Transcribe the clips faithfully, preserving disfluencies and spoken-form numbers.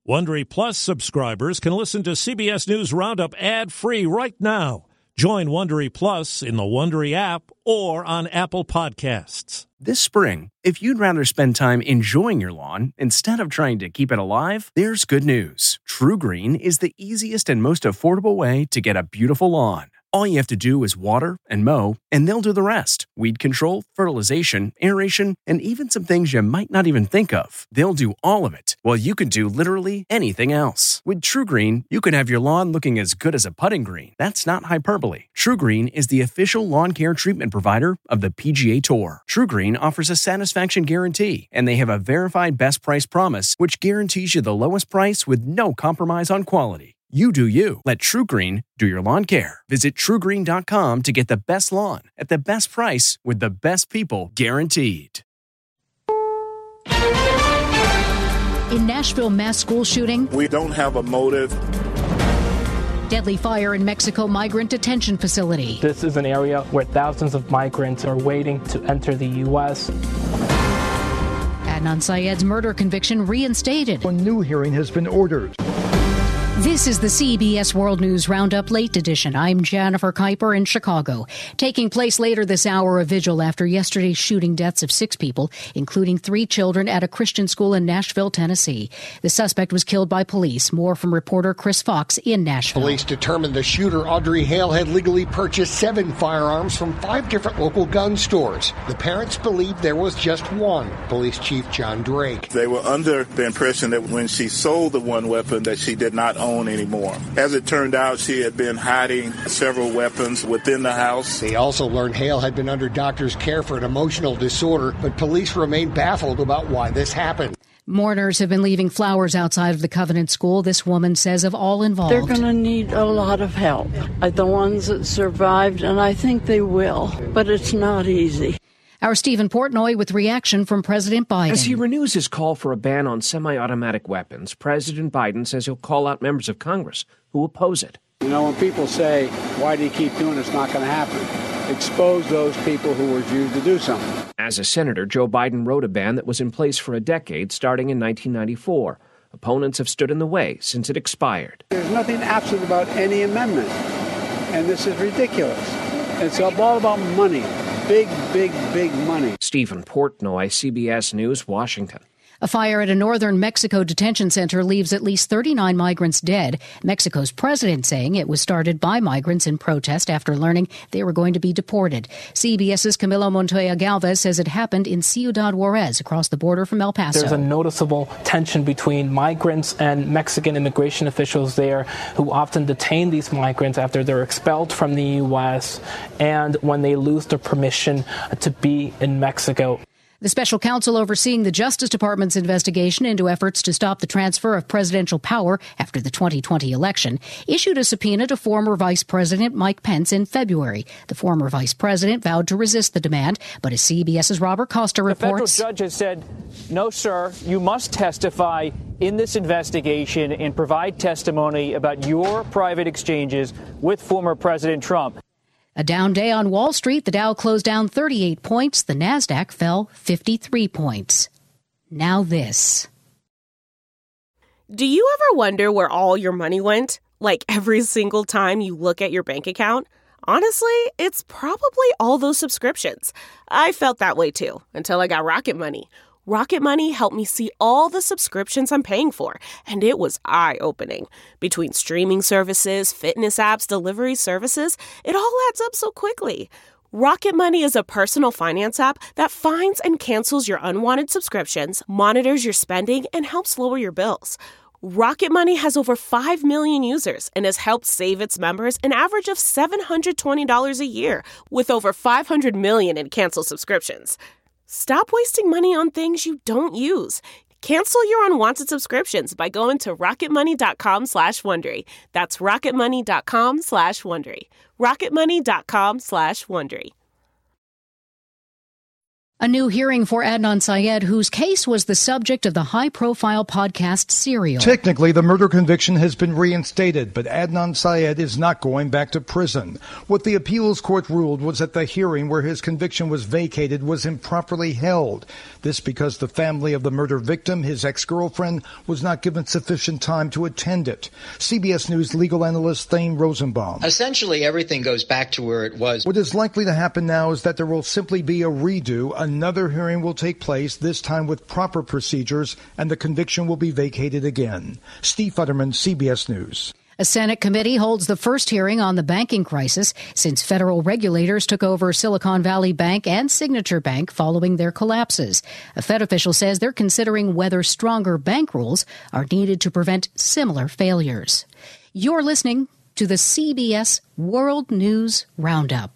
Wondery Plus subscribers can listen to C B S News Roundup ad-free right now. Join Wondery Plus in the Wondery app or on Apple Podcasts. This spring, if you'd rather spend time enjoying your lawn instead of trying to keep it alive, there's good news. True Green is the easiest and most affordable way to get a beautiful lawn. All you have to do is water and mow, and they'll do the rest. Weed control, fertilization, aeration, and even some things you might not even think of. They'll do all of it, while you can do literally anything else. With True Green, you can have your lawn looking as good as a putting green. That's not hyperbole. True Green is the official lawn care treatment provider of the P G A Tour. True Green offers a satisfaction guarantee, and they have a verified best price promise, which guarantees you the lowest price with no compromise on quality. You do you. Let True Green do your lawn care. Visit true green dot com to get the best lawn at the best price with the best people guaranteed. In Nashville mass school shooting. We don't have a motive. Deadly fire in Mexico migrant detention facility. This is an area where thousands of migrants are waiting to enter the U S Adnan Syed's murder conviction reinstated. A new hearing has been ordered. This is the C B S World News Roundup Late Edition. I'm Jennifer Kuiper in Chicago. Taking place later this hour, a vigil after yesterday's shooting deaths of six people, including three children at a Christian school in Nashville, Tennessee. The suspect was killed by police. More from reporter Chris Fox in Nashville. Police determined the shooter, Audrey Hale, had legally purchased seven firearms from five different local gun stores. The parents believe there was just one. Police Chief John Drake. They were under the impression that when she sold the one weapon that she did not own anymore. As it turned out, she had been hiding several weapons within the house. They also learned Hale had been under doctor's care for an emotional disorder, but police remain baffled about why this happened. Mourners have been leaving flowers outside of the Covenant School, this woman says, of all involved. They're going to need a lot of help. The ones that survived, and I think they will, but it's not easy. Our Stephen Portnoy with reaction from President Biden. As he renews his call for a ban on semi-automatic weapons, President Biden says he'll call out members of Congress who oppose it. You know, when people say, why do you keep doing it? It's not going to happen. Expose those people who refuse to do something. As a senator, Joe Biden wrote a ban that was in place for a decade, starting in nineteen ninety-four. Opponents have stood in the way since it expired. There's nothing absolute about any amendment, and this is ridiculous. It's all about money. Big, big, big money. Stephen Portnoy, C B S News, Washington. A fire at a northern Mexico detention center leaves at least thirty-nine migrants dead. Mexico's president saying it was started by migrants in protest after learning they were going to be deported. CBS's Camilo Montoya Galvez says it happened in Ciudad Juarez, across the border from El Paso. There's a noticeable tension between migrants and Mexican immigration officials there, who often detain these migrants after they're expelled from the U S and when they lose their permission to be in Mexico. The special counsel overseeing the Justice Department's investigation into efforts to stop the transfer of presidential power after the twenty twenty election issued a subpoena to former Vice President Mike Pence in February. The former vice president vowed to resist the demand, but as CBS's Robert Costa reports... The federal judge has said, no, sir, you must testify in this investigation and provide testimony about your private exchanges with former President Trump. A down day on Wall Street. The Dow closed down thirty-eight points. The Nasdaq fell fifty-three points. Now this. Do you ever wonder where all your money went? Like every single time you look at your bank account? Honestly, it's probably all those subscriptions. I felt that way too, until I got Rocket Money. Rocket Money helped me see all the subscriptions I'm paying for, and it was eye-opening. Between streaming services, fitness apps, delivery services, it all adds up so quickly. Rocket Money is a personal finance app that finds and cancels your unwanted subscriptions, monitors your spending, and helps lower your bills. Rocket Money has over five million users and has helped save its members an average of seven hundred twenty dollars a year, with over five hundred million in canceled subscriptions. Stop wasting money on things you don't use. Cancel your unwanted subscriptions by going to rocketmoney.com slash Wondery. That's rocketmoney.com slash Wondery. rocketmoney.com slash Wondery. A new hearing for Adnan Syed, whose case was the subject of the high-profile podcast Serial. Technically, the murder conviction has been reinstated, but Adnan Syed is not going back to prison. What the appeals court ruled was that the hearing where his conviction was vacated was improperly held. This because the family of the murder victim, his ex-girlfriend, was not given sufficient time to attend it. C B S News legal analyst Thane Rosenbaum. Essentially, everything goes back to where it was. What is likely to happen now is that there will simply be a redo. Another hearing will take place, this time with proper procedures, and the conviction will be vacated again. Steve Futterman, C B S News. A Senate committee holds the first hearing on the banking crisis since federal regulators took over Silicon Valley Bank and Signature Bank following their collapses. A Fed official says they're considering whether stronger bank rules are needed to prevent similar failures. You're listening to the C B S World News Roundup.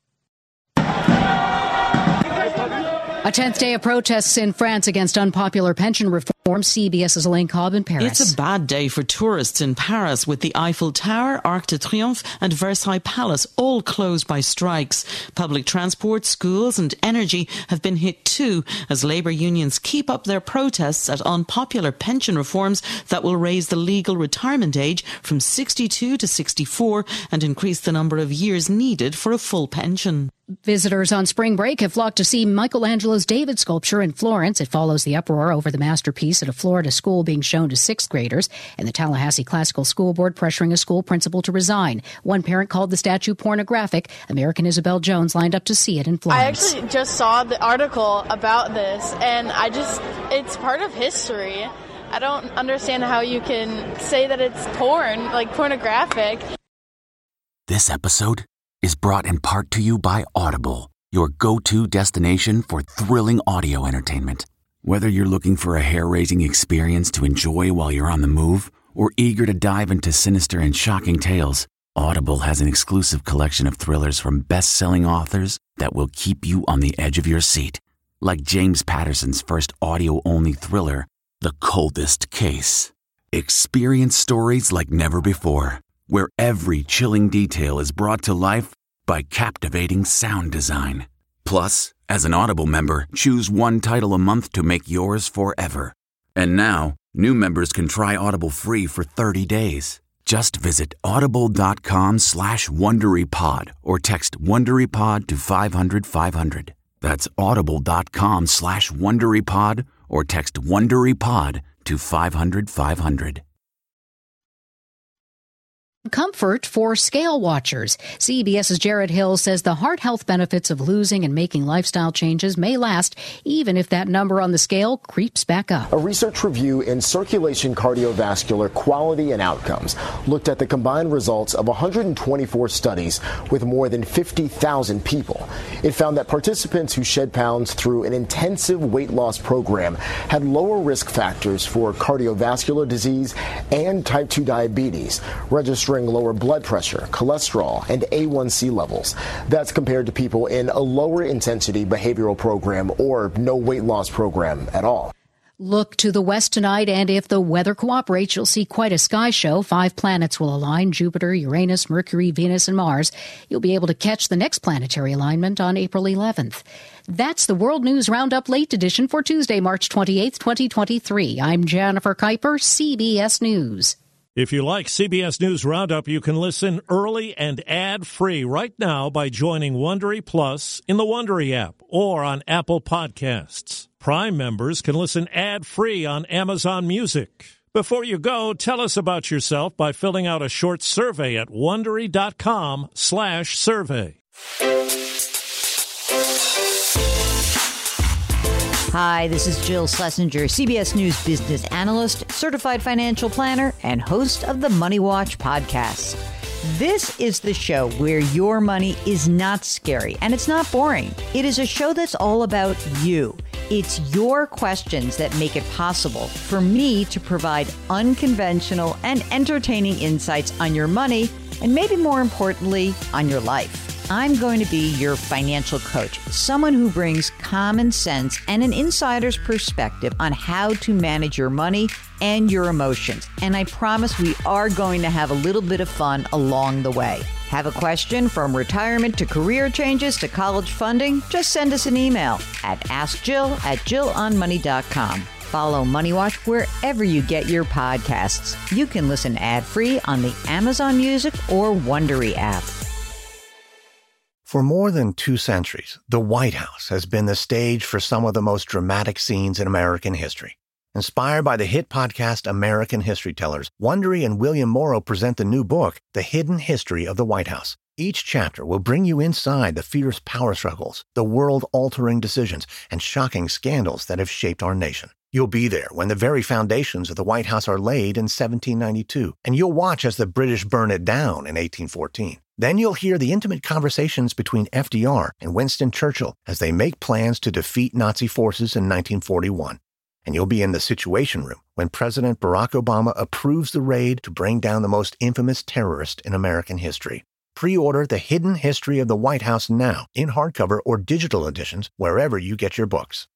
A tenth day of protests in France against unpopular pension reform. CBS's Elaine Cobb in Paris. It's a bad day for tourists in Paris, with the Eiffel Tower, Arc de Triomphe and Versailles Palace all closed by strikes. Public transport, schools and energy have been hit too, as labour unions keep up their protests at unpopular pension reforms that will raise the legal retirement age from sixty-two to sixty-four and increase the number of years needed for a full pension. Visitors on spring break have flocked to see Michelangelo's David sculpture in Florence. It follows the uproar over the masterpiece at a Florida school being shown to sixth graders, and the Tallahassee Classical School Board pressuring a school principal to resign. One parent called the statue pornographic. American Isabel Jones lined up to see it in Florence. I actually just saw the article about this, and I just, it's part of history. I don't understand how you can say that it's porn, like pornographic. This episode is brought in part to you by Audible, your go-to destination for thrilling audio entertainment. Whether you're looking for a hair-raising experience to enjoy while you're on the move or eager to dive into sinister and shocking tales, Audible has an exclusive collection of thrillers from best-selling authors that will keep you on the edge of your seat. Like James Patterson's first audio-only thriller, The Coldest Case. Experience stories like never before, where every chilling detail is brought to life by captivating sound design. Plus, as an Audible member, choose one title a month to make yours forever. And now, new members can try Audible free for thirty days. Just visit audible.com slash WonderyPod or text WonderyPod to five hundred five hundred. That's audible.com slash WonderyPod or text WonderyPod to five hundred five hundred. Comfort for scale watchers. CBS's Jared Hill says the heart health benefits of losing and making lifestyle changes may last, even if that number on the scale creeps back up. A research review in Circulation Cardiovascular Quality and Outcomes looked at the combined results of one hundred twenty-four studies with more than fifty thousand people. It found that participants who shed pounds through an intensive weight loss program had lower risk factors for cardiovascular disease and type two diabetes, registering lower blood pressure, cholesterol, and A one C levels. That's compared to people in a lower intensity behavioral program or no weight loss program at all. Look to the west tonight, and if the weather cooperates, you'll see quite a sky show. Five planets will align: Jupiter, Uranus, Mercury, Venus, and Mars. You'll be able to catch the next planetary alignment on April eleventh. That's the World News Roundup Late Edition for Tuesday, March twenty-eighth, twenty twenty-three. I'm Jennifer Kuiper, C B S News. If you like C B S News Roundup, you can listen early and ad-free right now by joining Wondery Plus in the Wondery app or on Apple Podcasts. Prime members can listen ad-free on Amazon Music. Before you go, tell us about yourself by filling out a short survey at Wondery.com slash survey. Hi, this is Jill Schlesinger, C B S News business analyst, certified financial planner, and host of the Money Watch podcast. This is the show where your money is not scary and it's not boring. It is a show that's all about you. It's your questions that make it possible for me to provide unconventional and entertaining insights on your money and maybe more importantly, on your life. I'm going to be your financial coach, someone who brings common sense and an insider's perspective on how to manage your money and your emotions. And I promise we are going to have a little bit of fun along the way. Have a question from retirement to career changes to college funding? Just send us an email at ask jill at jill on money dot com. Follow Money Watch wherever you get your podcasts. You can listen ad-free on the Amazon Music or Wondery app. For more than two centuries, the White House has been the stage for some of the most dramatic scenes in American history. Inspired by the hit podcast American History Tellers, Wondery and William Morrow present the new book, The Hidden History of the White House. Each chapter will bring you inside the fierce power struggles, the world-altering decisions, and shocking scandals that have shaped our nation. You'll be there when the very foundations of the White House are laid in seventeen ninety-two, and you'll watch as the British burn it down in eighteen fourteen. Then you'll hear the intimate conversations between F D R and Winston Churchill as they make plans to defeat Nazi forces in nineteen forty-one. And you'll be in the Situation Room when President Barack Obama approves the raid to bring down the most infamous terrorist in American history. Pre-order The Hidden History of the White House now in hardcover or digital editions wherever you get your books.